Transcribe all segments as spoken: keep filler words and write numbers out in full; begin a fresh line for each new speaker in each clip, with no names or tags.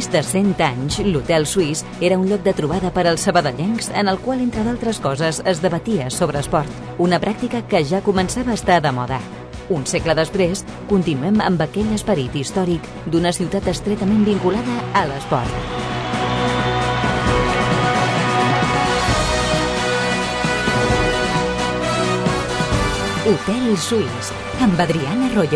més de cent anys, l'Hotel Suís era un lloc de trobada per als sabadellencs en el qual, entre d'altres coses, es debatia sobre esport. Una pràctica que ja començava a estar de moda. Un segle després, continuem amb aquell esperit històric d'una ciutat estretament vinculada a l'esport. Hotel Suís, amb Adriana Royo.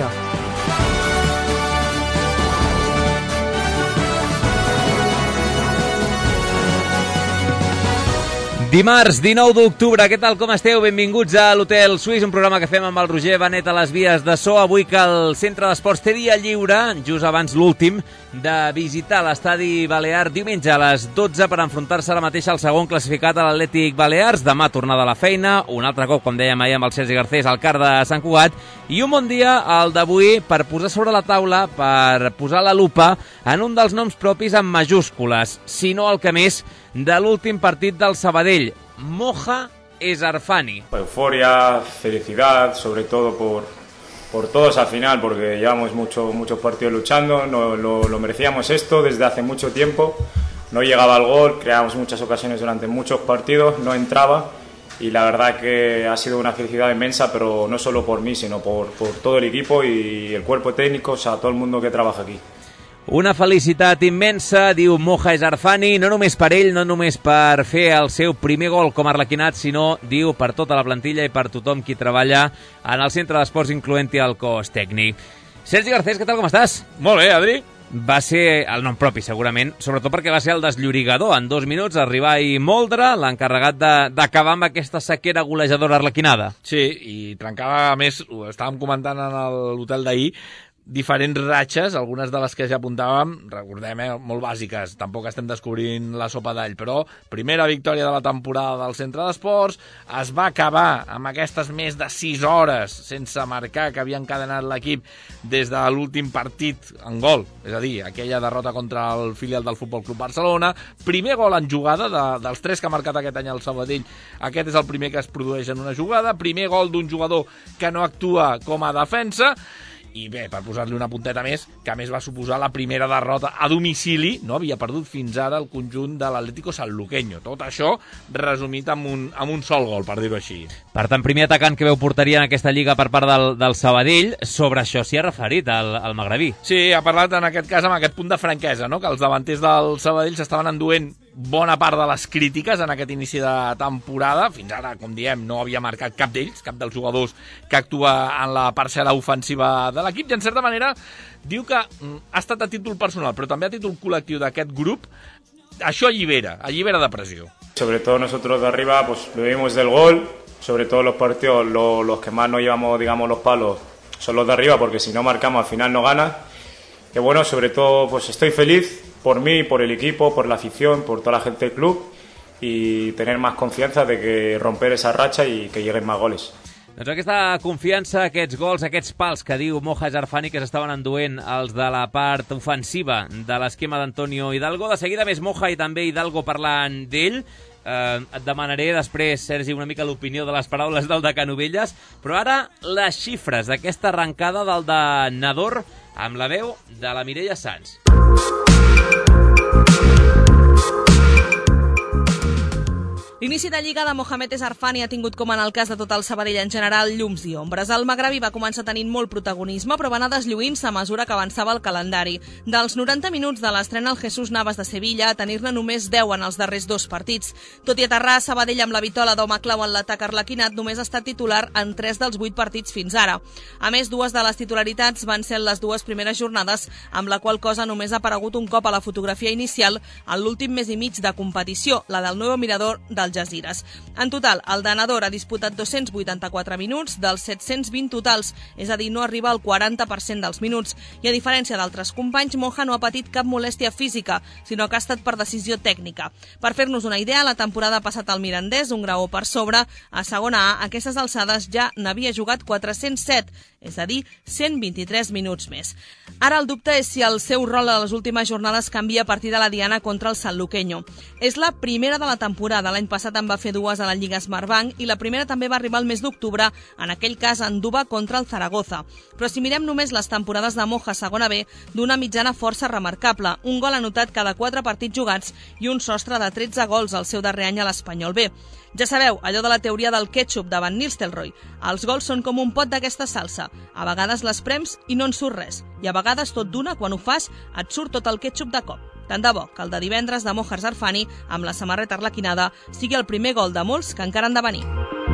Dimarts, dinou d'octubre, què tal, com esteu? Benvinguts a l'Hotel Suís, un programa que fem amb el Roger Benet a les vies de so. Avui que el Centre d'Esports té dia lliure, just abans l'últim, de visitar l'Estadi Balear diumenge a les dotze per enfrontar-se ara mateix al segon classificat a l'Atlètic Balears. Demà tornada a la feina, un altre cop, com dèiem ahir amb el Sergi Garcés, al CAR de Sant Cugat, i un bon dia, el d'avui, per posar sobre la taula, per posar la lupa en un dels noms propis en majúscules, si no el que més, de l'últim partit del Sabadell, Moja Esarfani.
Euforia, felicidad, sobre todo por, por todos al final, porque llevamos mucho, muchos partidos luchando, no, lo, lo merecíamos esto desde hace mucho tiempo, no llegaba al gol, creábamos muchas ocasiones durante muchos partidos, no entraba, y la verdad que ha sido una felicidad inmensa, pero no solo por mí, sino por, por todo el equipo y el cuerpo técnico, o sea, todo el mundo que trabaja aquí.
Una felicitat immensa, diu Moja Esarfani, no només per ell, no només per fer el seu primer gol com a arlequinat, sinó, diu, per tota la plantilla i per tothom qui treballa en el Centre d'Esports, incloent-hi el cos tècnic. Sergi Garcés, què tal, com estàs?
Molt bé, Adri.
Va ser el nom propi, segurament, sobretot perquè va ser el desllorigador. En dos minuts arribar i moldre, l'encarregat d'acabar amb aquesta sequera golejadora arlequinada.
Sí, i trencava, a més, ho estàvem comentant en l'hotel d'ahir, diferents ratxes, algunes de les que ja apuntàvem, recordem, eh, molt bàsiques, tampoc estem descobrint la sopa d'all, però primera victòria de la temporada del Centre d'Esports, es va acabar amb aquestes més de sis hores sense marcar que havia encadenat l'equip des de l'últim partit en gol, és a dir, aquella derrota contra el filial del Futbol Club Barcelona, primer gol en jugada, de, dels tres que ha marcat aquest any el Sabadell, aquest és el primer que es produeix en una jugada, primer gol d'un jugador que no actua com a defensa, i bé, per posar-li una punteta més, que a més va suposar la primera derrota a domicili, no havia perdut fins ara el conjunt de l'Atlético Sanluqueño. Tot això resumit amb un, amb un sol gol, per dir-ho així.
Per tant, primer atacant que veu porteria en aquesta lliga per part del, del Sabadell, sobre això s'hi ha referit el, el magrebí.
Sí, ha parlat en aquest cas amb aquest punt de franquesa, no? Que els davanters del Sabadell s'estaven enduent bona part de les crítiques en aquest inici de temporada. Fins ara, com diem, no havia marcat cap d'ells, cap dels jugadors que actua en la parcel·la ofensiva de l'equip, i en certa manera diu que ha estat a títol personal, però també a títol col·lectiu d'aquest grup, això allibera, allibera de pressió.
Sobre todo nosotros de arriba, pues lo vimos del gol, sobre todo los partidos, lo, los que más nos llevamos, digamos, los palos, son los de arriba, porque si no marcamos al final no ganas. Que bueno, sobre todo, pues estoy feliz por mí, por el equipo, por la afición, por toda la gente del club, y tener más confianza de que romper esa racha y que lleguen más goles.
Doncs aquesta confiança, aquests gols, aquests pals que diu Moja Esarfani que s'estaven enduent els de la part ofensiva de l'esquema d'Antonio Hidalgo. De seguida més Moja i també Hidalgo parlant d'ell. Eh, et demanaré després, Sergi, una mica l'opinió de les paraules del de Canovelles, però ara les xifres d'aquesta arrencada del de Nador amb la veu de la Mireia Sans.
L'inici de Lliga de Mohamed Esarfani ha tingut, com en el cas de tot el Sabadell en general, llums i ombres. El magrebí va començar tenint molt protagonisme, però va anar deslluint-se a mesura que avançava el calendari. Dels noranta minuts de l'estrena al Jesús Navas de Sevilla a tenir-ne només deu en els darrers dos partits. Tot i aterrar a Sabadell amb la vitola d'home clau en l'atac arlequinat, només ha estat titular en tres dels vuit partits fins ara. A més, dues de les titularitats van ser en les dues primeres jornades, amb la qual cosa només ha aparegut un cop a la fotografia inicial en l'últim mes i mig de competició, la del Nuevo Mirador del Algesires. En total, el Nador ha disputat dos-cents vuitanta-quatre minuts dels set-cents vint totals, és a dir, no arriba al quaranta per cent dels minuts. I a diferència d'altres companys, Moja no ha patit cap molèstia física, sinó que ha estat per decisió tècnica. Per fer-nos una idea, la temporada passat al Mirandés, un graó per sobre, a segona A, a aquestes alçades ja n'havia jugat quatre-cents set, és a dir, cent vint-i-tres minuts més. Ara el dubte és si el seu rol a les últimes jornades canvia a partir de la diana contra el Sanluqueño. És la primera de la temporada. L'any passat passat en va fer dues a la Lliga Smartbank i la primera també va arribar el mes d'octubre, en aquell cas en Duba contra el Zaragoza. Però si mirem només les temporades de Moja a segona B, d'una mitjana força remarcable, un gol anotat cada quatre partits jugats i un sostre de tretze gols al seu darrer any a l'Espanyol B. Ja sabeu, allò de la teoria del ketchup davant Nistelrooy. Els gols són com un pot d'aquesta salsa. A vegades les prems i no en surt res. I a vegades tot d'una, quan ho fas, et surt tot el ketchup de cop. Tant de bo que el de divendres de Moja Zarfani, amb la samarreta arlequinada, sigui el primer gol de molts que encara han de venir.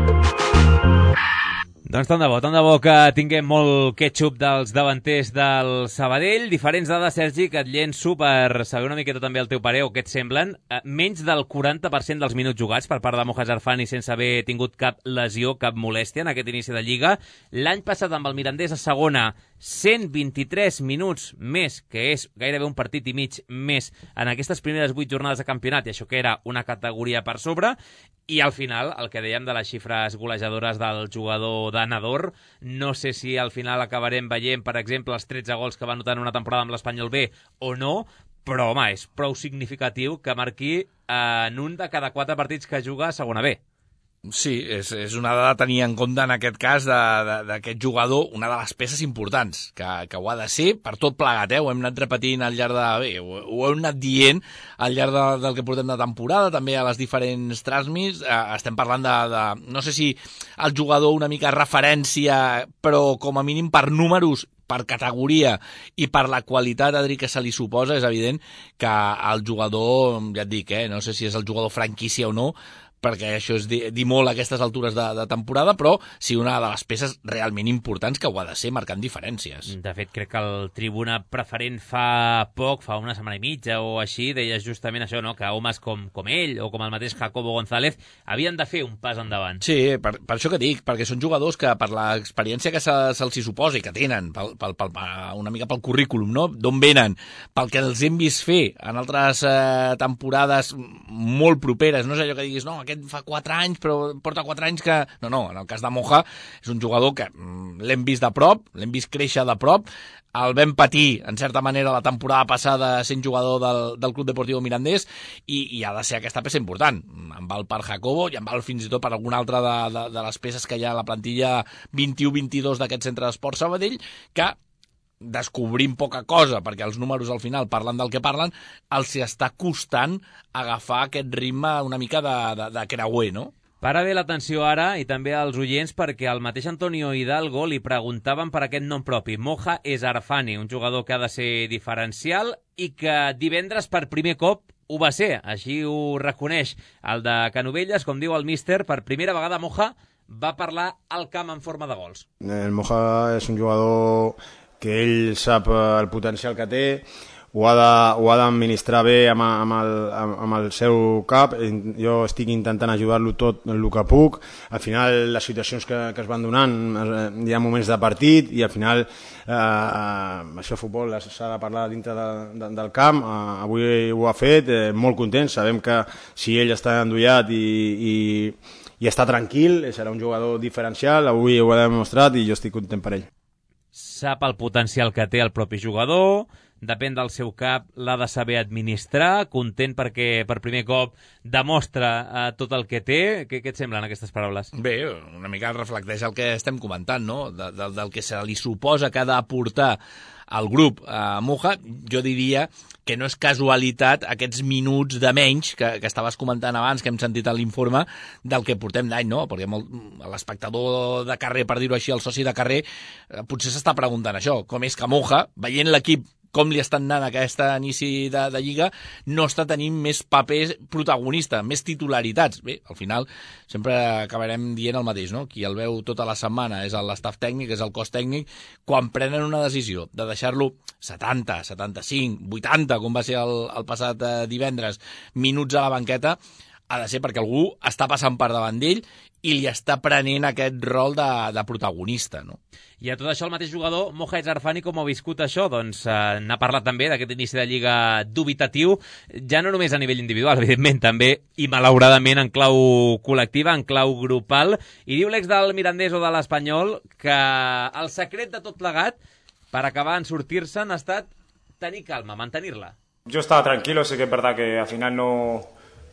Doncs tant de bo, tant de bo que tinguem molt ketchup dels davanters del Sabadell. Diferents dades, Sergi, que et llenço per saber una miqueta també el teu parer o què et semblen. Menys del quaranta per cent dels minuts jugats per part de Moja Zarfani sense haver tingut cap lesió, cap molèstia en aquest inici de Lliga. L'any passat amb el Mirandés a segona, cent vint-i-tres minuts més, que és gairebé un partit i mig més en aquestes primeres vuit jornades de campionat, i això que era una categoria per sobre. I al final, el que dèiem de les xifres golejadores del jugador de Nador, no sé si al final acabarem veient, per exemple, els tretze gols que va anotar en una temporada amb l'Espanyol B o no, però, home, és prou significatiu que marqui en un de cada quatre partits que juga a segona B.
Sí, és, és una dada a tenir en compte en aquest cas d'aquest jugador, una de les peces importants, que, que ho ha de ser per tot plegat, eh? Ho hem anat repetint al llarg de... Bé, ho, ho hem anat dient al llarg de, del que portem de temporada, també a les diferents transmis, eh, estem parlant de, de... No sé si el jugador una mica referència, però com a mínim per números, per categoria i per la qualitat, Adri, que se li suposa, és evident que el jugador, ja et dic, eh, no sé si és el jugador franquícia o no, perquè això és dir, dir molt a aquestes altures de, de temporada, però sí una de les peces realment importants que ho ha de ser marcant diferències.
De fet, crec que el tribuna preferent fa poc, fa una setmana i mitja o així, deia justament això, no? Que homes com, com ell o com el mateix Jacobo González havien de fer un pas endavant.
Sí, per, per això que dic, perquè són jugadors que per l'experiència que se, se'ls hi suposa i que tenen, pel, pel, pel, una mica pel currículum, no? D'on venen, pel que els hem vist fer en altres eh, temporades molt properes, no és allò que diguis, no, aquest fa quatre anys, però porta quatre anys que... No, no, en el cas de Moja és un jugador que l'hem vist de prop, l'hem vist créixer de prop, el vam patir, en certa manera, la temporada passada sent jugador del, del Club Deportiu Mirandés i, i ha de ser aquesta peça important. Em val per Jacobo i em val fins i tot per alguna altra de, de, de les peces que hi ha a la plantilla vint-i-u vint-i-dos d'aquest centre d'esport Sabadell, que descobrim poca cosa, perquè els números al final parlen del que parlen, els està costant agafar aquest ritme una mica de, de, de creuer, no?
Para bé l'atenció ara i també als oients perquè el mateix Antonio Hidalgo li preguntaven per aquest nom propi. Moja Zarfani, un jugador que ha de ser diferencial i que divendres per primer cop ho va ser, així ho reconeix el de Canovelles, com diu el míster, per primera vegada Moja va parlar al camp en forma de gols.
El Moja és un jugador que ell sap el potencial que té, ho ha d'administrar bé amb, amb, el, amb el seu cap. Jo estic intentant ajudar-lo tot el que puc. Al final, les situacions que, que es van donant, hi ha moments de partit i al final eh, això futbol s'ha de parlar dintre de, de, del camp. Eh, avui ho ha fet, eh, molt content. Sabem que si ell està endollat i, i, i està tranquil, serà un jugador diferencial. Avui ho ha demostrat i jo estic content per ell.
Sap el potencial que té el propi jugador, depèn del seu cap, l'ha de saber administrar, content perquè per primer cop demostra eh, tot el que té. Què, què et semblen aquestes paraules?
Bé, una mica reflecteix el que estem comentant, no? De, de, del que se li suposa que ha d'aportar al grup a eh, Moja. Jo diria que no és casualitat aquests minuts de menys que, que estaves comentant abans, que hem sentit a l'informe, del que portem d'any, no? Perquè l'espectador de carrer, per dir-ho així, el soci de carrer, eh, potser s'està preguntant això, com és que Moja, veient l'equip com li estan anant aquest inici de, de Lliga, no està tenint més papers protagonista, més titularitats. Bé, al final sempre acabarem dient el mateix, no? Qui el veu tota la setmana és l'estaf tècnic, és el cos tècnic. Quan prenen una decisió de deixar-lo setanta, setanta-cinc, vuitanta, com va ser el, el passat eh, divendres, minuts a la banqueta, ha de ser perquè algú està passant per davant d'ell i li està prenent aquest rol de, de protagonista, no?
I a tot això el mateix jugador, Moja Zarfani, com ha viscut això? Doncs eh, n'ha parlat també d'aquest inici de Lliga dubitatiu, ja no només a nivell individual, evidentment, també, i malauradament en clau col·lectiva, en clau grupal, i diu l'ex del Mirandés o de l'Espanyol que el secret de tot plegat per acabar en sortir-se'n ha estat tenir calma, mantenir-la.
Yo estaba tranquilo, sé que es verdad que al final no...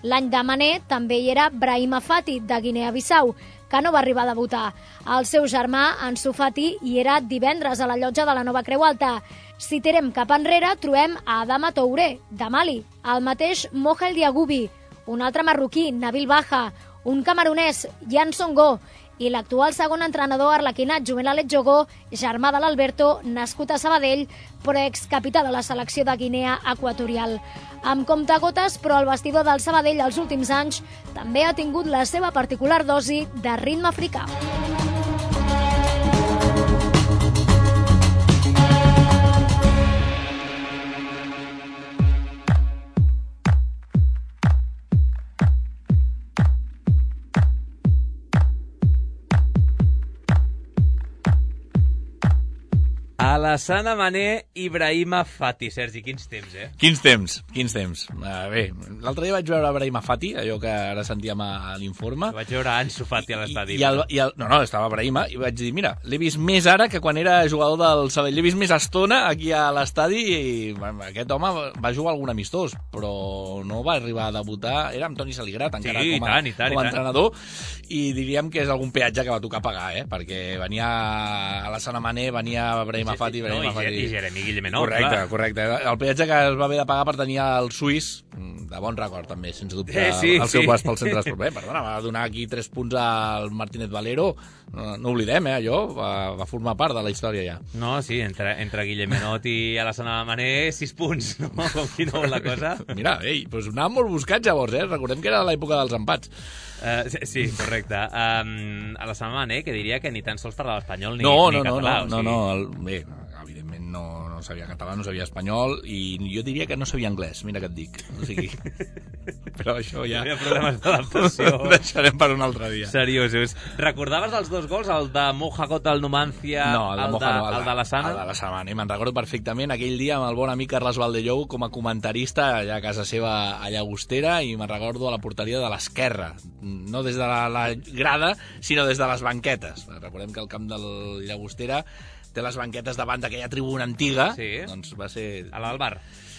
L'any de Mané també hi era Brahima Fati, de Guinea-Bissau, que no va arribar a debutar. El seu germà, Ansu Fati, hi era divendres a la llotja de la Nova Creu Alta. Si tirem cap enrere, trobem a Adama Touré, de Mali, el mateix Moha El Diagubi, un altre marroquí, Nabil Baha, un camerunès, Yan Songo, i l'actual segon entrenador arlequinat, Jumel Alet Jogó, germà de l'Alberto, nascut a Sabadell, però excapità de la selecció de Guinea Equatorial. Amb comptagotes, però el vestidor del Sabadell els últims anys també ha tingut la seva particular dosi de ritme africà.
Alassane Mané i Brahima Fati. Sergi, quins temps, eh?
Quins temps, quins temps. Uh, bé, l'altre dia vaig veure Brahima Fati, allò que ara sentíem a l'informe.
Vaig veure Ansu Fati a l'estadi.
I, i, el, i el, no, no, estava Brahima, i vaig dir, mira, l'he vist més ara que quan era jugador del Sabadell. L'he vist més estona aquí a l'estadi i bueno, aquest home va jugar algun amistós, però no va arribar a debutar. Era amb Toni Saligrat, encara
sí,
com a,
i tant, i tant,
com a
i
entrenador, i diríem que és algun peatge que va tocar pagar, eh? Perquè venia Alassane Mané, venia Brahima Fati,
sí,
Brahima
no,
Fati.
I Jeremy Guillemenot,
correcte,
clar.
correcte. El peatge que es va haver de pagar per tenir el suís, de bon record també, sense dubte,
eh, sí,
el seu
sí.
pas pel centre d'esport. Eh, perdona, va donar aquí tres punts al Martínez Valero, no, no oblidem, eh, allò, va, va formar part de la història ja.
No, sí, entre, entre Guillemenot i Alassane Mané, sis punts, no? Com qui no vol la cosa.
Mira, ei, doncs anàvem molt buscats llavors, eh? Recordem que era l'època dels empats.
Uh, sí, correcte. Um, Alassane Mané, que diria que ni tan sols parlava espanyol ni,
no,
ni
no,
català.
No, no,
o sigui...
no, no, el, bé, evidentment no, no sabia català, no sabia espanyol i jo diria que no sabia anglès, mira què et dic. O sigui... Però això ja...
Hi ha problemes d'adaptació.
Ho deixarem per un altre dia.
Seriosos. Recordaves els dos gols, el de Moha contra el Numancia,
no, el,
el,
Moja,
de,
no, el,
el de Alassane?
El de Alassane Mané, me'n recordo perfectament aquell dia amb el bon amic Carles Valdellou com a comentarista allà a casa seva a Llagostera i me'n recordo a la porteria de l'esquerra, no des de la, la grada, sinó des de les banquetes. Recordem que el camp del Llagostera té les banquetes davant d'aquella tribuna antiga,
sí.
Doncs va ser...
A l'Albar.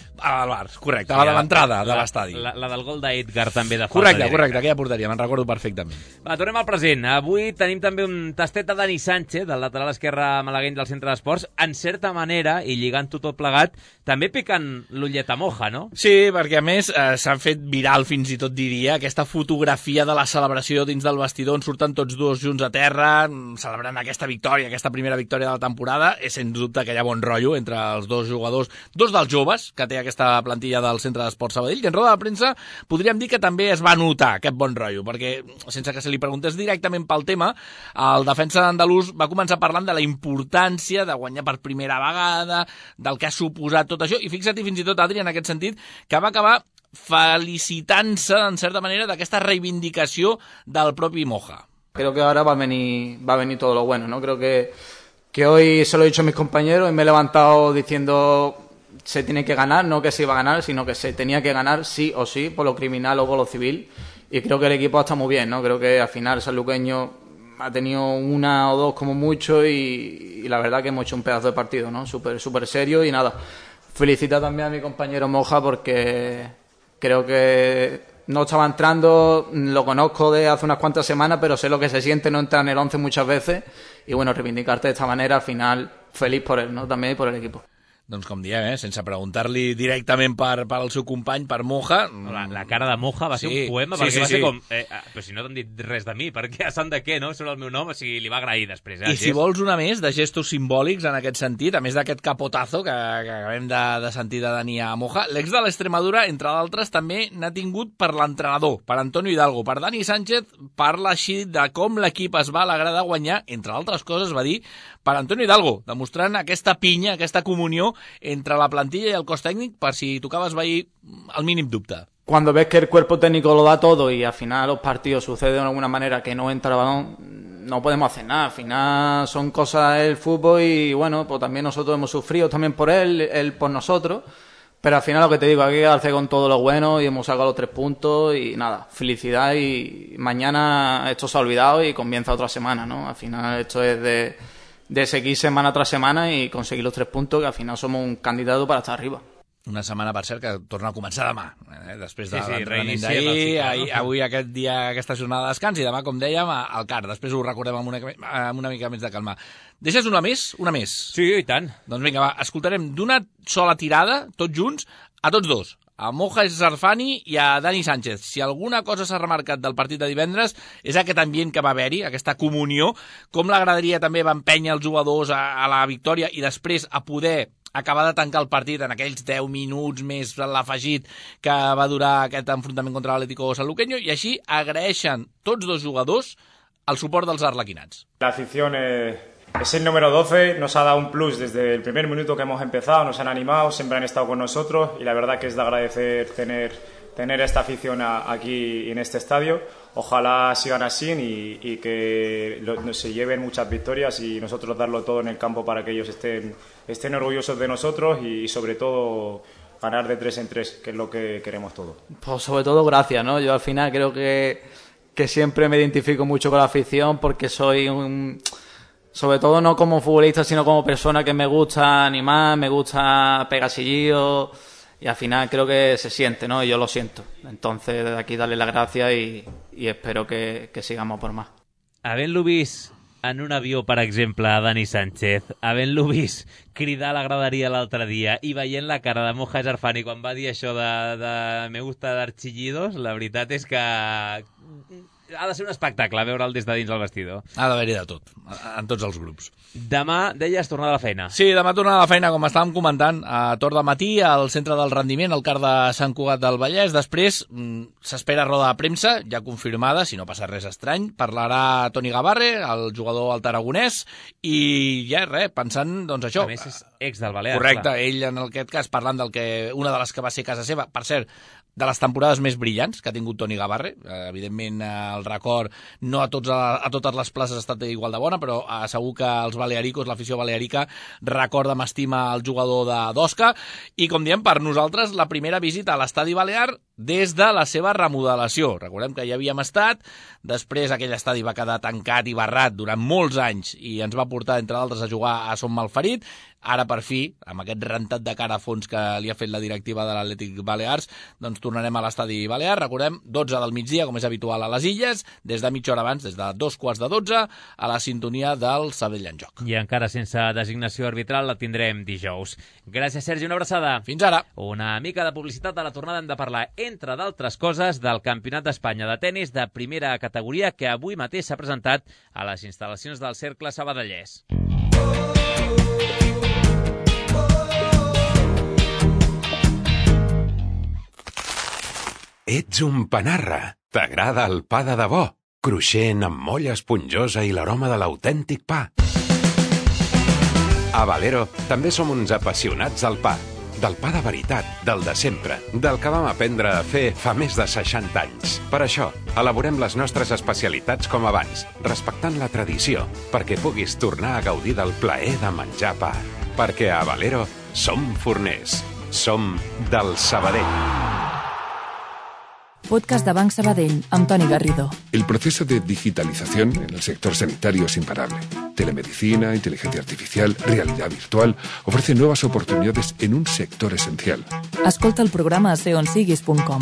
A l'Albar, correcte, a la de l'entrada de l'estadi.
La, la del gol d'Edgar també de falta
correcte,
directa.
Correcte, aquella porteria, me'n recordo perfectament.
Va, tornem al present. Avui tenim també un tastet de Dani Sánchez, del lateral esquerre malagueny del centre d'esports, en certa manera, i lligant-ho tot plegat, també picant l'ullet a Moja, no?
Sí, perquè a més eh, s'ha fet viral, fins i tot diria, aquesta fotografia de la celebració dins del vestidor on surten tots dos junts a terra, celebrant aquesta victòria, aquesta primera victòria de la temporada. És sens dubte que hi ha bon rotllo entre els dos jugadors, dos dels joves que té aquesta plantilla del Centre d'Esports Sabadell, i en roda de premsa podríem dir que també es va notar aquest bon rotllo, perquè sense que se li preguntés directament pel tema, el defensa andalús va començar parlant de la importància de guanyar per primera vegada, del que ha suposat tot això, i fixa't, fins i tot Adri, en aquest sentit, que va acabar felicitant-se, en certa manera, d'aquesta reivindicació del propi Moja.
Creo que ahora va a venir, va a venir todo lo bueno, ¿no? Creo que, que hoy se lo he dicho a mis compañeros y me he levantado diciendo se tiene que ganar, no que se iba a ganar, sino que se tenía que ganar sí o sí, por lo criminal o por lo civil, y creo que el equipo está muy bien, ¿no? Creo que al final sanluqueño ha tenido una o dos como mucho y, y la verdad que hemos hecho un pedazo de partido, ¿no? Súper súper serio y nada. Felicitar también a mi compañero Moja porque creo que no estaba entrando, lo conozco de hace unas cuantas semanas, pero sé lo que se siente no entrar en el once muchas veces y bueno, reivindicarte de esta manera, al final feliz por él, ¿no? También y por el equipo.
Doncs com diem, eh? Sense preguntar-li directament per, per al seu company, per Moja...
La, la cara de Moja va ser
sí,
un poema,
sí,
perquè
sí,
va
sí.
ser com... Eh, però si no t'han dit res de mi, perquè a sant de què, no? Sobre el meu nom, o sigui, li va agrair després. Eh,
I si vols una més de gestos simbòlics en aquest sentit, a més d'aquest capotazo que, que acabem de, de sentir de Dani a Moja, l'ex de l'Extremadura, entre d'altres, també n'ha tingut per l'entrenador, per Antonio Hidalgo. Per Dani Sánchez parla així de com l'equip es va alegrar de guanyar, entre altres coses, va dir, per Antonio Hidalgo, demostrant aquesta pinya, aquesta comunió entre la plantilla y el cos técnico, para si tocabas veí al mínim dubte.
Cuando ves que el cuerpo técnico lo da todo y al final los partidos suceden de alguna manera que no entra el balón, no podemos hacer nada. Al final son cosas del fútbol y bueno, pues también nosotros hemos sufrido también por él, él por nosotros. Pero al final lo que te digo, hay que quedarse con todo lo bueno y hemos sacado los tres puntos y nada, felicidad y mañana esto se ha olvidado y comienza otra semana, ¿no? Al final esto es de... de seguir semana tras semana y conseguir los tres puntos, que al final somos un candidato para estar arriba.
Una setmana, per cert, que torna a començar demà, eh? Després de
sí, sí,
l'entrenament d'ahir, ahir, avui aquest dia, aquesta jornada de descans, i demà, com dèiem, al Car. Després ho recordem amb una, amb una mica més de calma. Deixes una més? Una més?
Sí, i tant.
Doncs vinga, va, escoltarem d'una sola tirada, tots junts, a tots dos, a Moja Sarfani i a Dani Sánchez. Si alguna cosa s'ha remarcat del partit de divendres és aquest ambient que va haver-hi, aquesta comunió, com l'agradaria també va empènyer els jugadors a, a la victòria i després a poder acabar de tancar el partit en aquells deu minuts més l'afegit que va durar aquest enfrontament contra l'Atlético Sanluqueño, i així agraeixen tots dos jugadors el suport dels arlequinats.
La afición eh, es el número doce, nos ha dado un plus desde el primer minuto que hemos empezado, nos han animado, siempre han estado con nosotros y la verdad que es de agradecer tener, tener esta afición a, aquí en este estadio. Ojalá sigan así y, y que lo, se lleven muchas victorias y nosotros darlo todo en el campo para que ellos estén, estén orgullosos de nosotros y, y sobre todo ganar de tres en tres, que es lo que queremos todos.
Pues sobre todo gracias, ¿no? Yo al final creo que, que siempre me identifico mucho con la afición porque soy un... Sobre todo no como futbolista, sino como persona que me gusta animar, me gusta pegasillillo. Y al final creo que se siente, ¿no? Y yo lo siento. Entonces, desde aquí darle las gracias y, y espero que, que sigamos por más.
Havent-lo vist en un avió, per exemple, a Dani Sánchez, havent-lo vist cridar a la graderia l'altre dia i veient la cara de Moja Sarfani quan va dir això de, de me gusta dar chillidos, la veritat és que ha de ser un espectacle veure'l des de dins del vestidor.
Ha d'haver-hi de tot, en tots els grups.
Demà, deies, tornar a la feina.
Sí, demà tornar a la feina, com estàvem comentant, a torn de matí, al centre del rendiment, al Car de Sant Cugat del Vallès. Després s'espera roda de premsa, ja confirmada, si no passa res estrany. Parlarà Toni Gavarre, el jugador al Tarragonès, i ja, res, pensant, doncs això...
A més, és ex del Balears.
Correcte,
clar.
Ell, en aquest cas, parlant del que una de les que va ser casa seva, per cert, de les temporades més brillants que ha tingut Toni Gavarre. Eh, evidentment, eh, el record no a, tots a, a totes les places ha estat igual de bona, però eh, segur que els balearicos, l'afició balearica, recorda amb estima el jugador de d'Osca. I, com diem, per nosaltres, la primera visita a l'estadi balear des de la seva remodelació. Recordem que hi havíem estat, després aquell estadi va quedar tancat i barrat durant molts anys i ens va portar, entre d'altres, a jugar a Son Malferit. Ara, per fi, amb aquest rentat de cara a fons que li ha fet la directiva de l'Atlètic Balears, doncs tornarem a l'estadi Balear. Recordem, dotze del migdia, com és habitual a les Illes, des de mitja hora abans, des de dos quarts de dotze, a la sintonia del Sabadell en Joc.
I encara sense designació arbitral la tindrem dijous. Gràcies, Sergi, una abraçada.
Fins ara.
Una mica de publicitat. A la tornada hem de parlar, entre d'altres coses, del Campionat d'Espanya de tenis de primera categoria que avui mateix s'ha presentat a les instal·lacions del Cercle Sabadellès.
Ets un panarra. T'agrada el pa de debò? Cruixent, amb molla esponjosa i l'aroma de l'autèntic pa. A Valero també som uns apassionats del pa. Del pa de veritat, del de sempre, del que vam aprendre a fer fa més de seixanta anys. Per això, elaborem les nostres especialitats com abans, respectant la tradició, perquè puguis tornar a gaudir del plaer de menjar pa. Perquè a Valero som forners. Som del Sabadell.
Podcast de Banc Sabadell, amb Toni Garrido.
El proceso de digitalización en el sector sanitario es imparable. Telemedicina, inteligencia artificial, realidad virtual ofrecen nuevas oportunidades en un sector esencial.
Escolta el programa a seonsiguis punt com.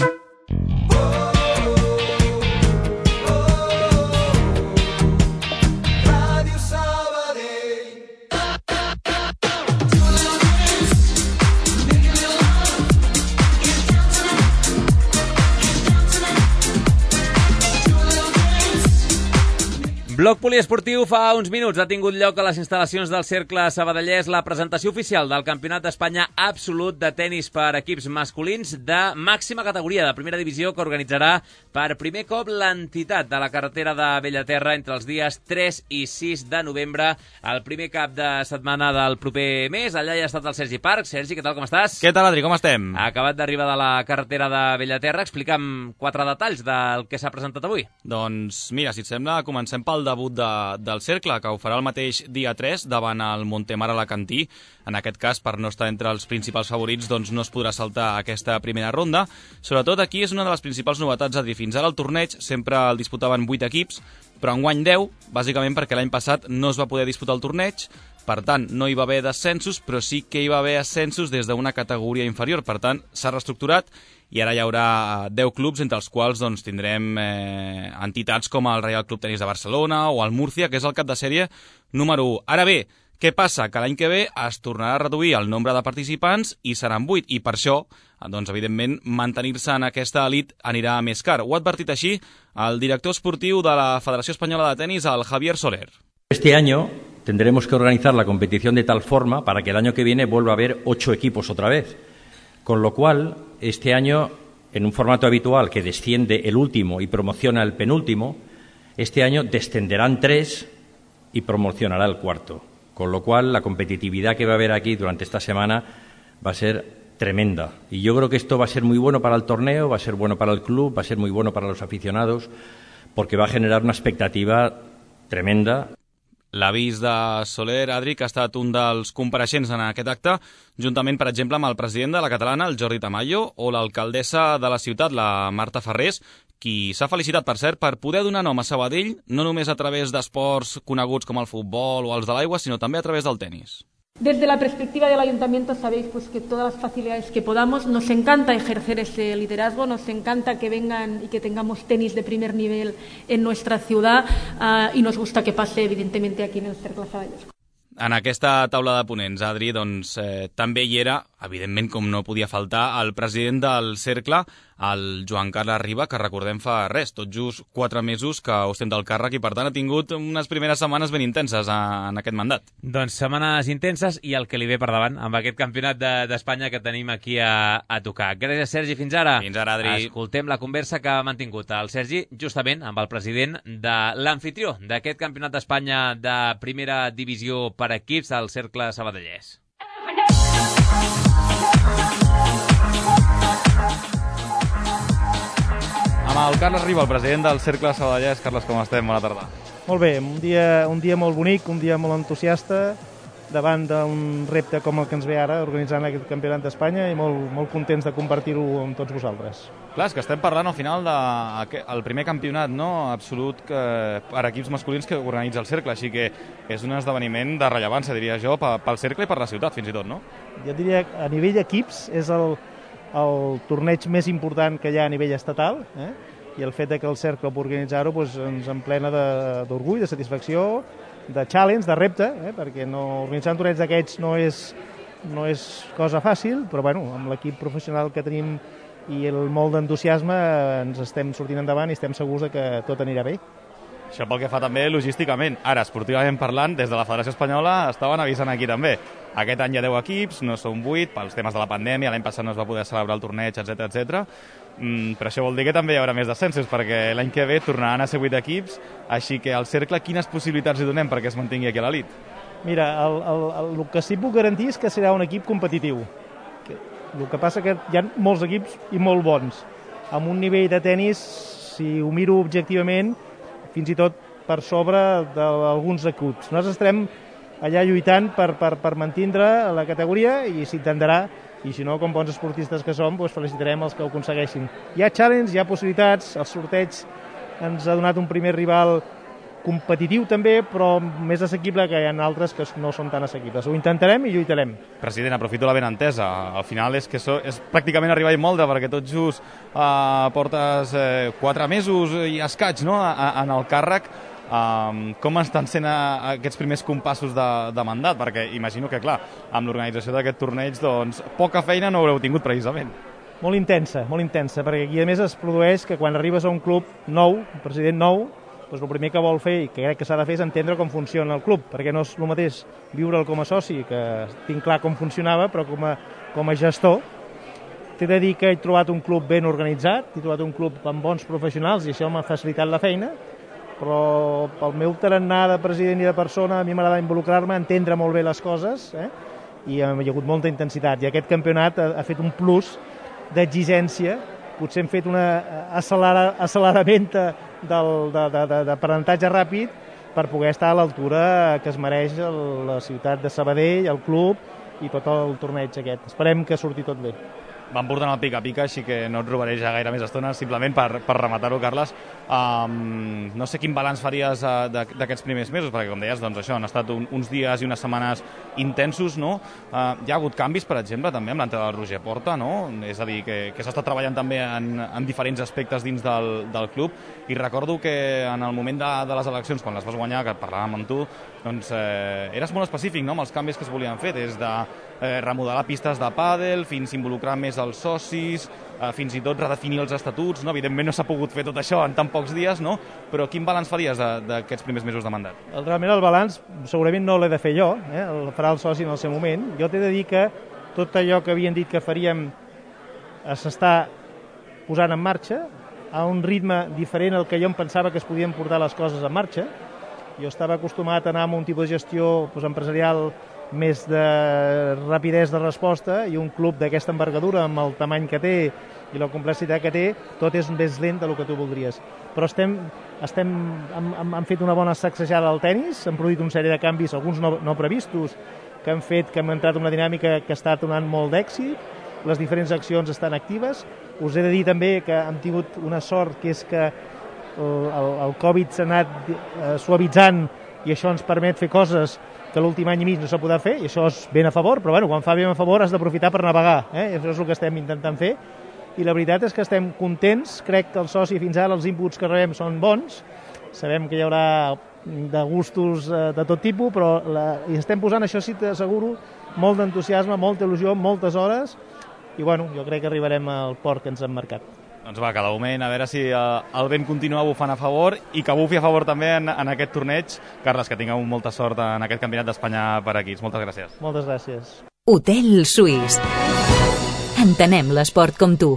Bloc poliesportiu fa uns minuts ha tingut lloc a les instal·lacions del Cercle Sabadellès la presentació oficial del Campionat d'Espanya absolut de tenis per equips masculins de màxima categoria de primera divisió que organitzarà per primer cop l'entitat de la carretera de Bellaterra entre els dies tres i sis de novembre, el primer cap de setmana del proper mes. Allà hi ha estat el Sergi Parc. Sergi, què tal, com estàs?
Què tal, Adri, com estem?
Ha acabat d'arribar de la carretera de Bellaterra. Explica'm quatre detalls del que s'ha presentat avui.
Doncs mira, si et sembla, comencem pel debut de, del Cercle, que ho farà el mateix dia tres davant el Montemar alacantí. En aquest cas, per no estar entre els principals favorits, doncs no es podrà saltar aquesta primera ronda. Sobretot aquí és una de les principals novetats, Adri. Fins ara el torneig sempre el disputaven vuit equips, però enguany deu, bàsicament perquè l'any passat no es va poder disputar el torneig Per tant, no hi va haver descensos, però sí que hi va haver ascensos des d'una categoria inferior. Per tant, s'ha reestructurat i ara hi haurà deu clubs, entre els quals doncs, tindrem eh, entitats com el Real Club Tenis de Barcelona o el Múrcia, que és el cap de sèrie número u. Ara bé, què passa? Que l'any que ve es tornarà a reduir el nombre de participants i seran vuit, i per això, doncs, evidentment, mantenir-se en aquesta elit anirà més car. Ho ha advertit així el director esportiu de la Federació Espanyola de Tenis, el Javier Soler.
Este año tendremos que organizar la competición de tal forma para que el año que viene vuelva a haber ocho equipos otra vez. Con lo cual, este año, en un formato habitual que desciende el último y promociona el penúltimo, este año descenderán tres y promocionará el cuarto. Con lo cual, la competitividad que va a haber aquí durante esta semana va a ser tremenda. Y yo creo que esto va a ser muy bueno para el torneo, va a ser bueno para el club, va a ser muy bueno para los aficionados, porque va a generar una expectativa tremenda.
L'avís de Soler, Adri, que ha estat un dels compareixents en aquest acte, juntament, per exemple, amb el president de la Catalana, el Jordi Tamayo, o l'alcaldessa de la ciutat, la Marta Ferrés, qui s'ha felicitat, per cert, per poder donar nom a Sabadell, no només a través d'esports coneguts com el futbol o els de l'aigua, sinó també a través del tenis.
Desde la perspectiva del ayuntamiento sabéis pues que todas las facilidades que podamos, nos encanta ejercer ese liderazgo, nos encanta que vengan y que tengamos tenis de primer nivel en nuestra ciudad uh, y nos gusta que pase evidentemente aquí en el Cercle Sabadell.
En aquesta taula de ponents, Adri, doncs, eh, també hi era, evidentment, com no podia faltar, el president del Cercle, el Joan Carles Riba, que recordem fa res, tot just quatre mesos que ostenta el càrrec i, per tant, ha tingut unes primeres setmanes ben intenses en aquest mandat.
Doncs setmanes intenses i el que li ve per davant amb aquest campionat d'Espanya de, que tenim aquí a, a tocar. Gràcies, Sergi, fins ara.
Fins ara, Adri.
Escoltem la conversa que ha mantingut el Sergi justament amb el president de l'anfitrió d'aquest campionat d'Espanya de primera divisió per equips al Cercle Sabadellès.
Amb el Carles Riba, el president del Cercle Sabadellès. Carles, com estem? Bona tarda.
Molt bé, un dia, un dia molt bonic, un dia molt entusiasta, davant d'un repte com el que ens ve ara, organitzant aquest campionat d'Espanya, i molt, molt contents de compartir-ho amb tots vosaltres.
Clar, és que estem parlant al final del primer campionat no absolut que, per equips masculins que organitza el Cercle, així que és un esdeveniment de rellevància, diria jo, pel Cercle i per la ciutat, fins i tot, no?
Jo diria que a nivell equips és el, el torneig més important que hi ha a nivell estatal, eh? I el fet de que el Cercle pugui organitzar-ho doncs, ens emplena d'orgull, de, de satisfacció, de challenge, de repte, eh? Perquè no, organitzar un torneig d'aquests no és, no és cosa fàcil, però bueno, amb l'equip professional que tenim i el molt d'entusiasme ens estem sortint endavant i estem segurs de que tot anirà bé.
Això pel que fa també logísticament. Ara, esportivament parlant, des de la Federació Espanyola estaven avisant aquí també. Aquest any hi ha deu equips, no són vuit, pels temes de la pandèmia, l'any passat no es va poder celebrar el torneig, etcètera, etcètera. Mm, però això vol dir que també hi haurà més descensos, perquè l'any que ve tornaran a ser vuit equips, així que al Cercle quines possibilitats hi donem perquè es mantingui aquí a l'elit?
Mira, el, el, el, el que sí puc garantir és que serà un equip competitiu. El que passa que hi ha molts equips i molt bons. Amb un nivell de tenis, si ho miro objectivament, fins i tot per sobre d'alguns equips. Nosaltres estarem allà lluitant per, per, per mantindre la categoria i s'intentarà, i si no, com bons esportistes que som, doncs felicitarem els que ho aconsegueixin. Hi ha challenge, hi ha possibilitats, el sorteig ens ha donat un primer rival competitiu també, però més assequible, que hi ha altres que no són tan assequibles. Ho intentarem i lluitarem.
President, aprofito la benentesa. Al final és que so, és pràcticament arribar i molta, perquè tot just eh, portes eh, quatre mesos i escaig, no?, a, en el càrrec. Um, com estan sent a, a aquests primers compassos de, de mandat? Perquè imagino que, clar, amb l'organització d'aquest torneig, doncs, poca feina no haureu tingut precisament.
Molt intensa, molt intensa, perquè aquí a més es produeix que quan arribes a un club nou, un president nou, doncs el primer que vol fer i que crec que s'ha de fer és entendre com funciona el club, perquè no és el mateix viure'l com a soci, que tinc clar com funcionava, però com a, com a gestor. T'he de dir que he trobat un club ben organitzat, he trobat un club amb bons professionals i això m'ha facilitat la feina, però pel meu tarannà de president i de persona a mi m'agrada involucrar-me, entendre molt bé les coses, eh? I hi ha hagut molta intensitat, i aquest campionat ha, ha fet un plus d'exigència. Potser hem fet un accelera, accelerament del, de, de, de, de aprenentatge ràpid per poder estar a l'altura que es mereix la ciutat de Sabadell, el club i tot el torneig aquest. Esperem que surti tot bé.
van portant el pica-pica, així que no et robaré ja gaire més estona, simplement per, per rematar-ho, Carles. Um, no sé quin balanç faries uh, d'aquests primers mesos, perquè com deies, doncs això, han estat un, uns dies i unes setmanes intensos, no? Uh, hi ha hagut canvis, per exemple, també amb l'entrada del Roger Porta, no? És a dir, que, que s'ha estat treballant també en, en diferents aspectes dins del, del club, i recordo que en el moment de, de les eleccions, quan les vas guanyar, que parlàvem amb tu, doncs eh, eres molt específic, no?, amb els canvis que es volien fer, des de eh, remodelar pistes de pàdel, fins involucrar més els socis, eh, fins i tot redefinir els estatuts, no? Evidentment no s'ha pogut fer tot això en tan pocs dies, no? Però quin balanç faries d'aquests primers mesos de mandat?
Realment el balanç segurament no l'he de fer jo, eh? El farà el soci en el seu moment. Jo t'he de dir que tot allò que havien dit que faríem s'està posant en marxa a un ritme diferent al que jo em pensava que es podien portar les coses en marxa. Jo estava acostumat a anar amb un tipus de gestió doncs, empresarial més de rapidesa de resposta, i un club d'aquesta envergadura, amb el tamany que té i la complexitat que té, tot és més lent del que tu voldries. Però estem, estem, hem, hem fet una bona sacsejada al tennis, hem produït una sèrie de canvis, alguns no, no previstos, que han fet que hem entrat en una dinàmica que està donant molt d'èxit, les diferents accions estan actives. Us he de dir també que hem tingut una sort, que és que el, el, el Covid s'ha anat eh, suavitzant, i això ens permet fer coses que l'últim any i mig no s'ha pogut fer, i això és ben a favor, però bueno, quan fa ben a favor has d'aprofitar per navegar, eh? Això és el que estem intentant fer, i la veritat és que estem contents. Crec que el soci fins ara els inputs que rebem són bons, sabem que hi haurà de gustos eh, de tot tipus, però la, i estem posant, això sí t'asseguro, molt d'entusiasme, molta il·lusió, moltes hores, i bueno, jo crec que arribarem al port que ens hem marcat.
Doncs va, cada moment, a veure si el vent continua bufant a favor i que bufi a favor també en, en aquest torneig. Carles, que tingueu molta sort en aquest campionat d'Espanya per equips. Moltes gràcies.
Moltes gràcies.
Hotel Suís. Entenem l'esport com tu.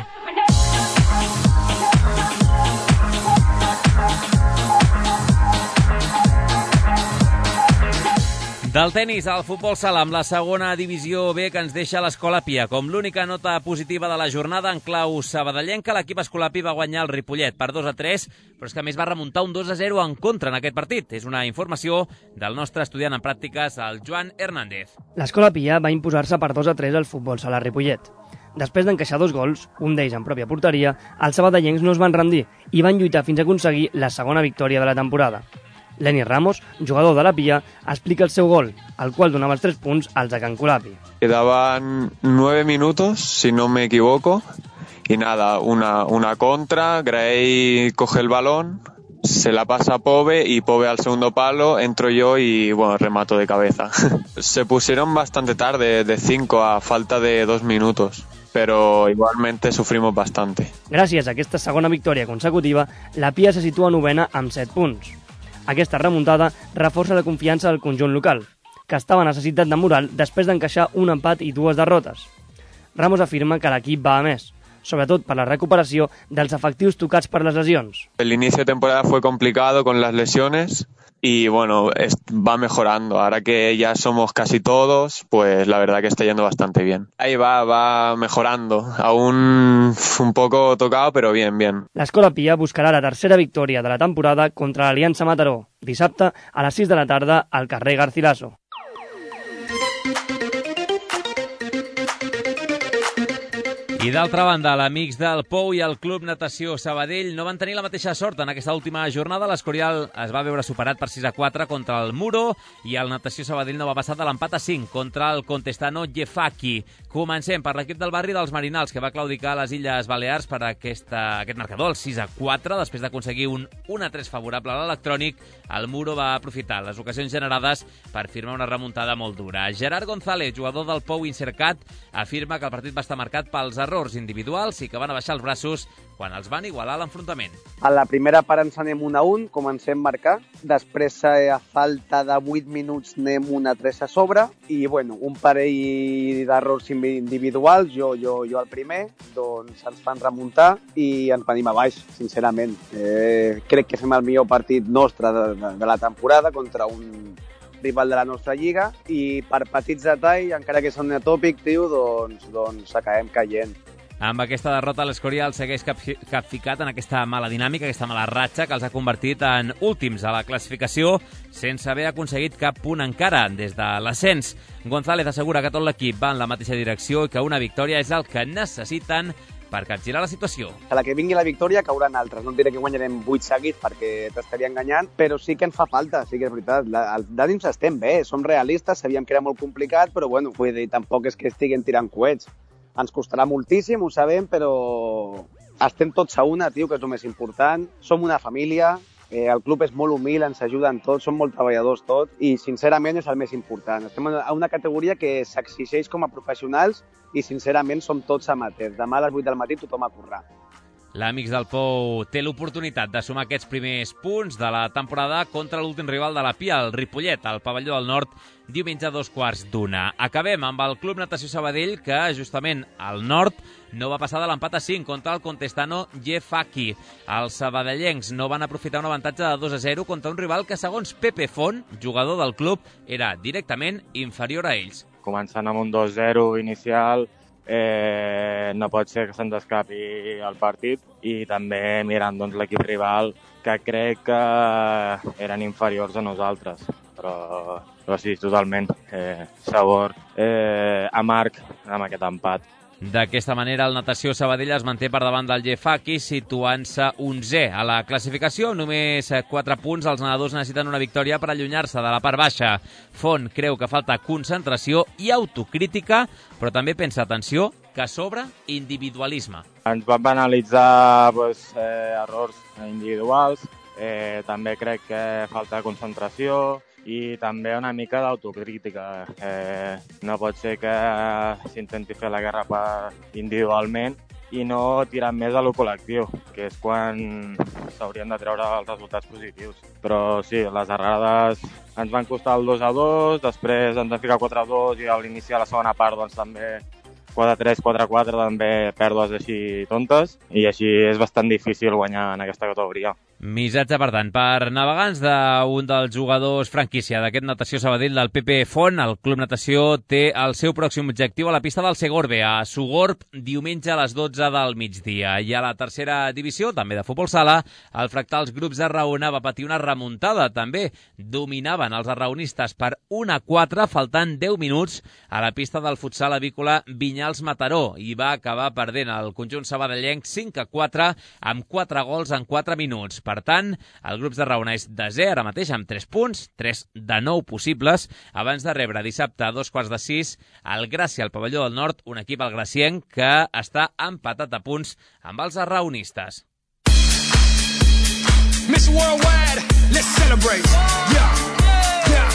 Del tennis al futbol sala, amb la segona divisió B, que ens deixa l'Escola Pia. Com l'única nota positiva de la jornada en clau sabadellenca, l'equip Escolapí va guanyar el Ripollet per dos a tres, però és que a més va remuntar un dos a zero en contra en aquest partit. És una informació del nostre estudiant en pràctiques, el Joan Hernández.
L'Escola Pia va imposar-se per dos a tres al futbol sala Ripollet. Després d'encaixar dos gols, un d'ells en pròpia porteria, els sabadellencs no es van rendir i van lluitar fins a aconseguir la segona victòria de la temporada. Lenny Ramos, jugador de la Pia, explica el seu gol, el qual donava els tres punts als de Can Colapi.
Quedaban nueve minutos, si no me equivoco, y nada, una, una contra, Gray coge el balón, se la pasa a Pove y Pove al segundo palo, entro yo y bueno, remato de cabeza. Se pusieron bastante tarde, de cinco a falta de dos minutos, però igualmente sufrimos bastante.
Gràcies a aquesta segona victòria consecutiva, la Pia se situa novena amb set punts. Aquesta remuntada reforça la confiança del conjunt local, que estava necessitat de moral després d'encaixar un empat i dues derrotes. Ramos afirma que l'equip va a més, sobretot per la recuperació dels efectius tocats per les lesions.
El inicio de temporada fue complicado con las lesiones y bueno, va mejorando. Ahora que ya somos casi todos, pues la verdad que está yendo bastante bien. Ahí va, va mejorando. Aún un poco tocado, pero bien, bien.
L'Escola Pia buscarà la tercera victòria de la temporada contra l'Aliança Mataró, dissabte a les sis de la tarda al carrer Garcilaso.
I d'altra banda, l'amics del Pou i el Club Natació Sabadell no van tenir la mateixa sort en aquesta última jornada. L'Escorial es va veure superat per sis a quatre contra el Muro i el Natació Sabadell no va passar de l'empat a cinc contra el Contestano Jefaki. Comencem per l'equip del barri dels Marinals, que va claudicar a les Illes Balears per aquesta, aquest marcador, el sis a quatre. Després d'aconseguir un un a tres favorable a l'Electrònic, el Muro va aprofitar les ocasions generades per firmar una remuntada molt dura. Gerard González, jugador del Pou Insercat, afirma que el partit va estar marcat pels errors individuals i que van abaixar els braços quan els van igualar a l'enfrontament.
A la primera part ens anem un a un, comencem a marcar. Després, a falta de vuit minuts, anem un a tres a sobre. I, bueno, un parell d'errors individuals, jo, jo, jo el primer, doncs ens fan remuntar i ens venim a baix, sincerament. Eh, crec que fem el millor partit nostre de, de, de la temporada contra un rival de la nostra lliga i per petits detalls, encara que són atòpic, tio, doncs, doncs acabem caient.
Amb aquesta derrota, l'Escorial segueix capfi- capficat en aquesta mala dinàmica, aquesta mala ratxa que els ha convertit en últims a la classificació sense haver aconseguit cap punt encara des de l'ascens. González assegura que tot l'equip va en la mateixa direcció i que una victòria és el que necessiten per capgirar la situació.
A la que vingui la victòria cauran altres. No et diré que guanyarem vuit seguits perquè t'estaria enganyant, però sí que ens fa falta, sí que és veritat. La, el d'ànims estem bé, som realistes, sabíem que era molt complicat, però bueno, vull dir, tampoc és que estiguen tirant coets. Ens costarà moltíssim, ho sabem, però estem tots a una, tio, que és el més important. Som una família, eh, el club és molt humil, ens ajuden tots, som molt treballadors tots, i sincerament és el més important. Estem a una categoria que s'exigeix com a professionals i sincerament som tots amateurs. Demà a les vuit del matí tothom a currar.
L'Amics del Pou té l'oportunitat de sumar aquests primers punts de la temporada contra l'últim rival de la Pia, el Ripollet, al Pavelló del Nord, diumenge a dos quarts d'una. Acabem amb el Club Natació Sabadell, que justament al Nord no va passar de l'empat a cinc contra el Contestano Jefaki. Els sabadellencs no van aprofitar un avantatge de dos a zero contra un rival que, segons Pepe Font, jugador del club, era directament inferior a ells.
Començant amb un dos zero inicial, eh, no pot ser que se'ns escapi el partit, i també mirant doncs, l'equip rival, que crec que eren inferiors a nosaltres, però, però sí, totalment. Eh, sabor eh, amarg amb aquest empat.
D'aquesta manera, el Natació Sabadell es manté per davant del Jefaki, situant-se onzè a la classificació. Només quatre punts. Els nedadors necessiten una victòria per allunyar-se de la part baixa. Font creu que falta concentració i autocrítica, però també pensa, atenció, que sobra individualisme.
Ens vam analitzar pues, eh, errors individuals, eh, també crec que falta concentració, i també una mica d'autocrítica. Eh, no pot ser que s'intenti fer la guerra per individualment i no tirar més a lo col·lectiu, que és quan s'haurien de treure els resultats positius. Però sí, les errades ens van costar el dos a dos, després ens van ficar quatre a dos i a l'inici de la segona part doncs, també quatre a tres, quatre a quatre, també pèrdues així tontes, i així és bastant difícil guanyar en aquesta categoria.
Missatge, per tant, per navegants d'un dels jugadors franquícia d'aquest Natació Sabadell del Pepe Font. El Club Natació té el seu pròxim objectiu a la pista del Segorbe, a Sogorb, diumenge a les dotze del migdia. I a la tercera divisió, també de futbol sala, el Fractals Grups de Arraona va patir una remuntada. També dominaven els arraonistes per un a quatre, faltant deu minuts a la pista del futsal avícola Vinyals Mataró, i va acabar perdent el conjunt sabadellenc cinc a quatre amb quatre gols en quatre minuts. Per tant, el Grups de Raona és desè ara mateix amb tres punts, tres de nou possibles, abans de rebre dissabte a dos quarts de sis el Gràcia al Pavelló del Nord, un equip algracienc que està empatat a punts amb els arraonistes.
Miss Worldwide, let's celebrate. Yeah, yeah.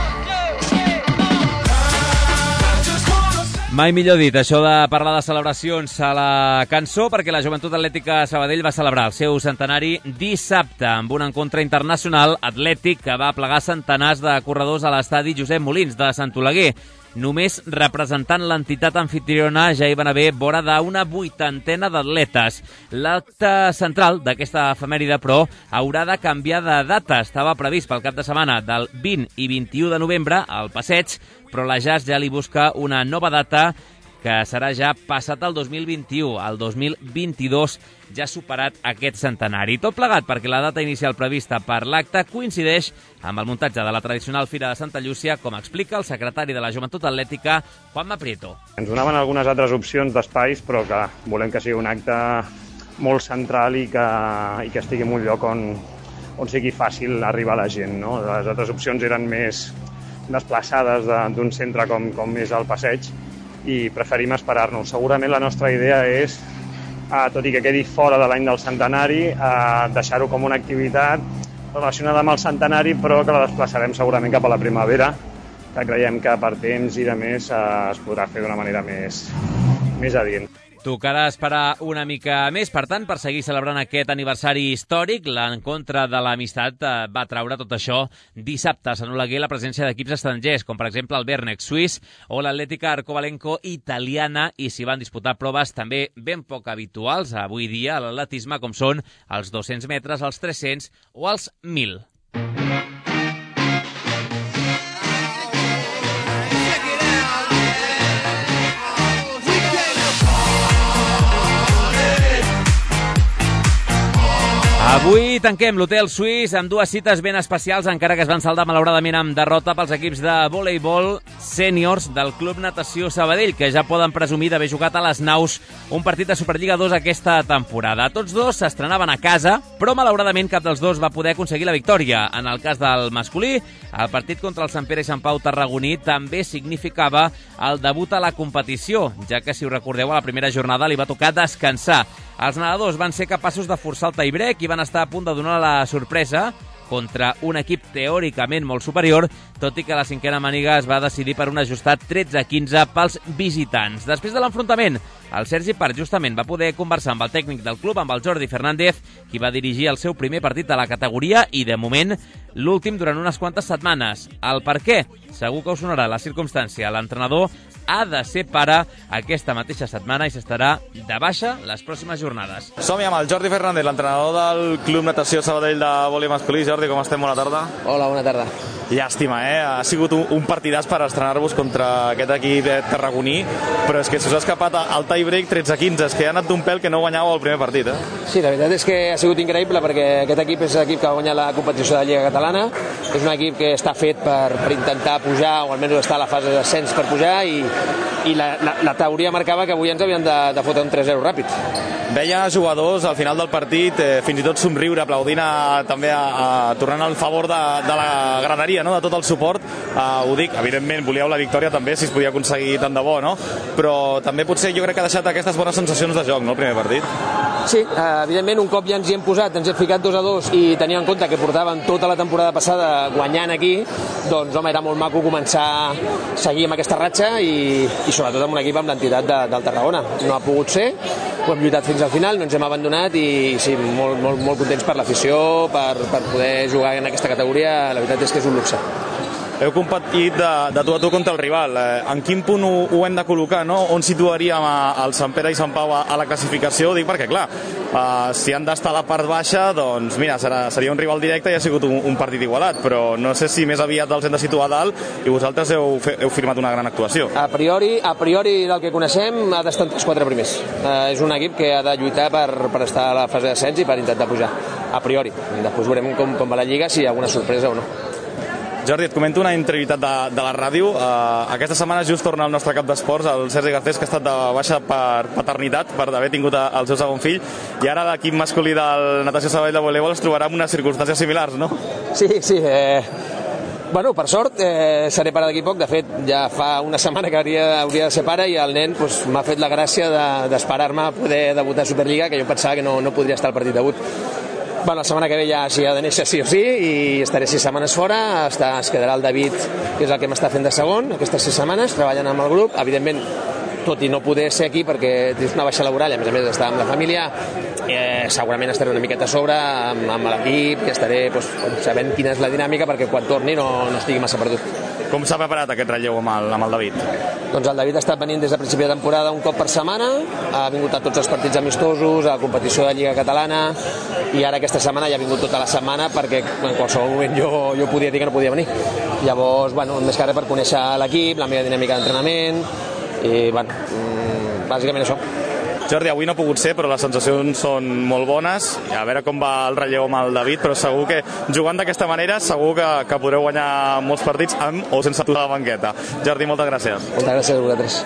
Mai millor dit, això de parlar de celebracions a la cançó, perquè la Joventut Atlètica Sabadell va celebrar el seu centenari dissabte amb un encontre internacional atlètic que va plegar centenars de corredors a l'estadi Josep Molins de Sant Oleguer. Només representant l'entitat anfitriona ja hi van haver vora d'una vuitantena d'atletes. L'acte central d'aquesta efemèride, però, haurà de canviar de data. Estava previst pel cap de setmana del vint i vint-i-u de novembre al passeig, però la J A S ja li busca una nova data que serà ja passat el dos mil vint-i-u, el dos mil vint-i-dos, ja ha superat aquest centenari. Tot plegat perquè la data inicial prevista per l'acte coincideix amb el muntatge de la tradicional Fira de Santa Llúcia, com explica el secretari de la Joventut Atlètica, Juanma Prieto.
Ens donaven algunes altres opcions d'espais, però que volem que sigui un acte molt central i que, i que estigui en un lloc on, on sigui fàcil arribar a la gent, no? Les altres opcions eren més desplaçades d'un centre com, com és el passeig, i preferim esperar-nos. Segurament la nostra idea és, eh, tot i que quedi fora de l'any del centenari, eh, deixar-ho com una activitat relacionada amb el centenari, però que la desplaçarem segurament cap a la primavera, que creiem que per temps i de més eh, es podrà fer d'una manera més, més adient.
Tocarà esperar una mica més, per tant, per seguir celebrant aquest aniversari històric. L'encontre de l'amistat va traure tot això dissabte a Sant Oleguer la presència d'equips estrangers, com per exemple el Bernex suís o l'Atlètica Arcobalenco italiana, i s'hi van disputar proves també ben poc habituals avui dia a l'atletisme, com són els dos-cents metres, els tres-cents o els mil. Avui tanquem l'Hotel Suís amb dues cites ben especials, encara que es van saldar malauradament amb derrota pels equips de voleibol sèniors del Club Natació Sabadell, que ja poden presumir d'haver jugat a les naus un partit de Superliga dos aquesta temporada. Tots dos s'estrenaven a casa, però malauradament cap dels dos va poder aconseguir la victòria. En el cas del masculí, el partit contra el Sant Pere i Sant Pau tarragoní també significava el debut a la competició, ja que, si ho recordeu, a la primera jornada li va tocar descansar. Els nedadors van ser capaços de forçar el tie-break i van estar a punt de donar la sorpresa contra un equip teòricament molt superior, tot i que la cinquena màniga es va decidir per un ajustat tretze a quinze pels visitants. Després de l'enfrontament, el Sergi Part justament va poder conversar amb el tècnic del club, amb el Jordi Fernández, qui va dirigir el seu primer partit a la categoria i, de moment, l'últim durant unes quantes setmanes. El per què? Segur que us sonarà la circumstància. L'entrenador ha de ser pare aquesta mateixa setmana i s'estarà de baixa les pròximes jornades.
Som-hi amb el Jordi Fernández, l'entrenador del Club Natació Sabadell de vòlei masculí. Jordi, com estem? Bona tarda.
Hola, bona tarda.
Llàstima, eh? Ha sigut un, un partidàs per estrenar-vos contra aquest equip tarragoní, però és que s'us ha escapat al tie-break tretze a quinze. És que ha anat d'un pèl que no guanyàveu el primer partit, eh?
Sí, la veritat és que ha sigut increïble, perquè aquest equip és l'equip que va guanyar la competició de la Lliga Catalana. És un equip que està fet per, per intentar pujar, o almenys estar a la fase d'ascens per pujar, i, i la, la, la teoria marcava que avui ens havien de, de fotre un tres zero ràpid.
Veia jugadors al final del partit, eh, fins i tot somriure, aplaudint a, també a, a, tornant al favor de, de la graderia, no? De tot el suport. Eh, ho dic, evidentment, volíeu la victòria també, si es podia aconseguir tant de bo, no? Però també potser jo crec que ha deixat aquestes bones sensacions de joc, no?, el primer partit.
Sí, eh, evidentment, un cop ja ens hi hem posat, ens hem ficat dos a dos i tenint en compte que portàvem tota la temporada passada guanyant aquí, doncs, home, era molt maco començar a seguir amb aquesta ratxa i, i sobretot amb un equip amb l'entitat de, del Tarragona. No ha pogut ser, ho hem lluitat fins al final, no ens hem abandonat i sí, molt, molt, molt contents per l'afició, per, per poder jugar en aquesta categoria. La veritat és que és un luxe.
Heu competit de, de tu a tu contra el rival. Eh, en quin punt ho, ho hem de col·locar, no? On situaríem el Sant Pere i Sant Pau a, a la classificació? Dic perquè, clar, eh, si han d'estar a la part baixa, doncs mira, serà, seria un rival directe i ha sigut un, un partit igualat, però no sé si més aviat els hem de situar dalt i vosaltres heu, heu firmat una gran actuació.
A priori, a priori del que coneixem, ha d'estar entre els quatre primers. Eh, és un equip que ha de lluitar per, per estar a la fase d'ascens i per intentar pujar. A priori. Després veurem com, com va la Lliga, si hi ha alguna sorpresa o no.
Jordi, et comento una interioritat de, de la ràdio. Uh, aquesta setmana just torna el nostre cap d'esports, el Sergi Garcés, que ha estat de baixa per paternitat, per haver tingut a, el seu segon fill, i ara l'equip masculí del Natació Sabadell de voleibol es trobarà en unes circumstàncies similars, no?
Sí, sí. Eh... Bueno, per sort, eh, seré pare d'aquí poc. De fet, ja fa una setmana que hauria, hauria de ser pare i el nen pues, m'ha fet la gràcia d'esperar-me de, a poder debutar a Superliga, que jo pensava que no, no podria estar al partit debut. Bueno, la setmana que ve ja s'hi ha de néixer sí o sí i estaré sis setmanes fora. Està, es quedarà el David, que és el que m'està fent de segon aquestes sis setmanes, treballant amb el grup. Evidentment, tot i no poder ser aquí perquè és una baixa laboral i a més a més d'estar amb la família, eh, segurament estaré una miqueta a sobre amb, amb l'equip i estaré pues, sabent quina és la dinàmica perquè quan torni no, no estigui massa perdut.
Com s'ha preparat aquest relleu amb el, amb el David?
Doncs el David ha estat venint des de principi de temporada un cop per setmana, ha vingut a tots els partits amistosos, a la competició de Lliga Catalana i ara aquesta setmana ja ha vingut tota la setmana perquè en qualsevol moment jo, jo podia dir que no podia venir. Llavors, bueno, més que res per conèixer l'equip, la meva dinàmica d'entrenament i, bueno, bàsicament això.
Jordi, avui no ha pogut ser, però les sensacions són molt bones. A veure com va el relleu amb el David, però segur que jugant d'aquesta manera segur que, que podreu guanyar molts partits amb o sense tu a la banqueta. Jordi, moltes gràcies.
Moltes gràcies a vosaltres.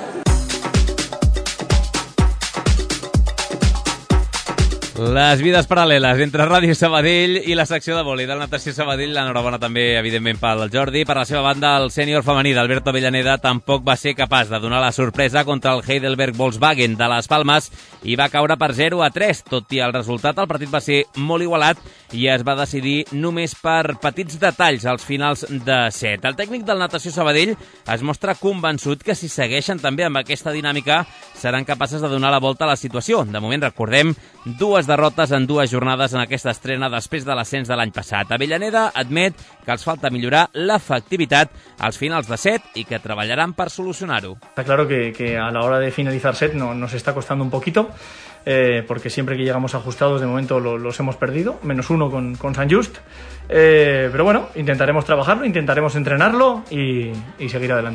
Les vides paral·leles entre Ràdio Sabadell i la secció de vòlei del Natació Sabadell. L'enhorabona també, evidentment, pel Jordi. Per la seva banda, el sènior femení d'Alberto Avellaneda tampoc va ser capaç de donar la sorpresa contra el Heidelberg Volkswagen de les Palmes i va caure per zero a tres. Tot i el resultat, el partit va ser molt igualat i es va decidir només per petits detalls als finals de set. El tècnic del Natació Sabadell es mostra convençut que si segueixen també amb aquesta dinàmica seran capaces de donar la volta a la situació. De moment, recordem, dues derrotes en dues jornades en aquesta estrena després de l'ascens de l'any passat. Avellaneda admet que els falta millorar l'efectivitat als finals de set i que treballaran per solucionar-ho.
Está claro que, que a la hora de finalizar set no, nos está costando un poquito, eh, porque siempre que llegamos ajustados de momento lo, los hemos perdido, menos uno con, con San Just, eh, pero bueno, intentaremos trabajarlo, intentaremos entrenarlo y, y seguir adelante.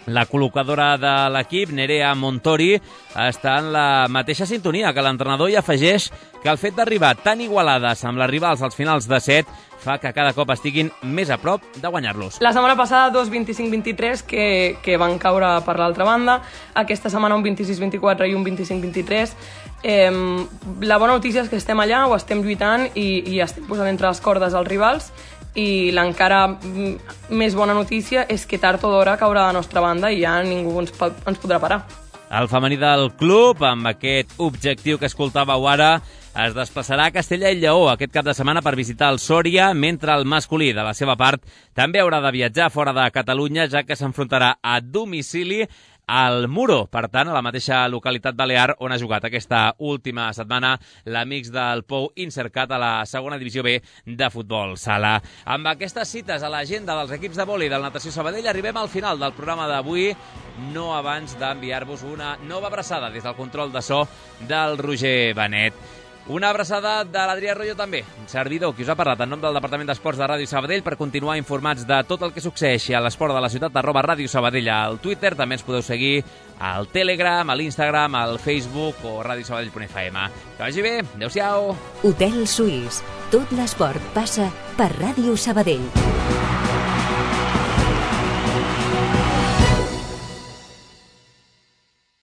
La col·locadora de l'equip, Nerea Montori, està en la mateixa sintonia que l'entrenador i afegeix que el fet d'arribar tan igualades amb les rivals als finals de set fa que cada cop estiguin més a prop de guanyar-los.
La setmana passada dos vint-i-cinc vint-i-tres que, que van caure per l'altra banda, aquesta setmana un vint-i-sis vint-i-quatre i un vint-i-cinc vint-i-tres. Eh, la bona notícia és que estem allà, ho estem lluitant i, i estem posant entre les cordes els rivals, i l'encara més bona notícia és que tard o d'hora caurà de la nostra banda i ja ningú ens, ens podrà parar.
El femení del club, amb aquest objectiu que escoltàveu ara, es desplaçarà a Castella i Lleó aquest cap de setmana per visitar el Sòria, mentre el masculí, de la seva part, també haurà de viatjar fora de Catalunya, ja que s'enfrontarà a domicili al Muro, per tant, a la mateixa localitat balear on ha jugat aquesta última setmana l'Amics del Pou Insercat a la segona divisió B de futbol sala. Amb aquestes cites a l'agenda dels equips de vòlei del Natació Sabadell arribem al final del programa d'avui, no abans d'enviar-vos una nova abraçada des del control de so del Roger Benet. Una abraçada de l'Adrià Royo també, servidor, qui us ha parlat en nom del Departament d'Esports de Ràdio Sabadell per continuar informats de tot el que succeeixi a l'esport de la ciutat, arroba Ràdio Sabadell al Twitter. També ens podeu seguir al Telegram, a l'Instagram, al Facebook o radiosabadell punt f m. Que vagi bé, adeu-siau.
Hotel Suís. Tot l'esport passa per Ràdio Sabadell.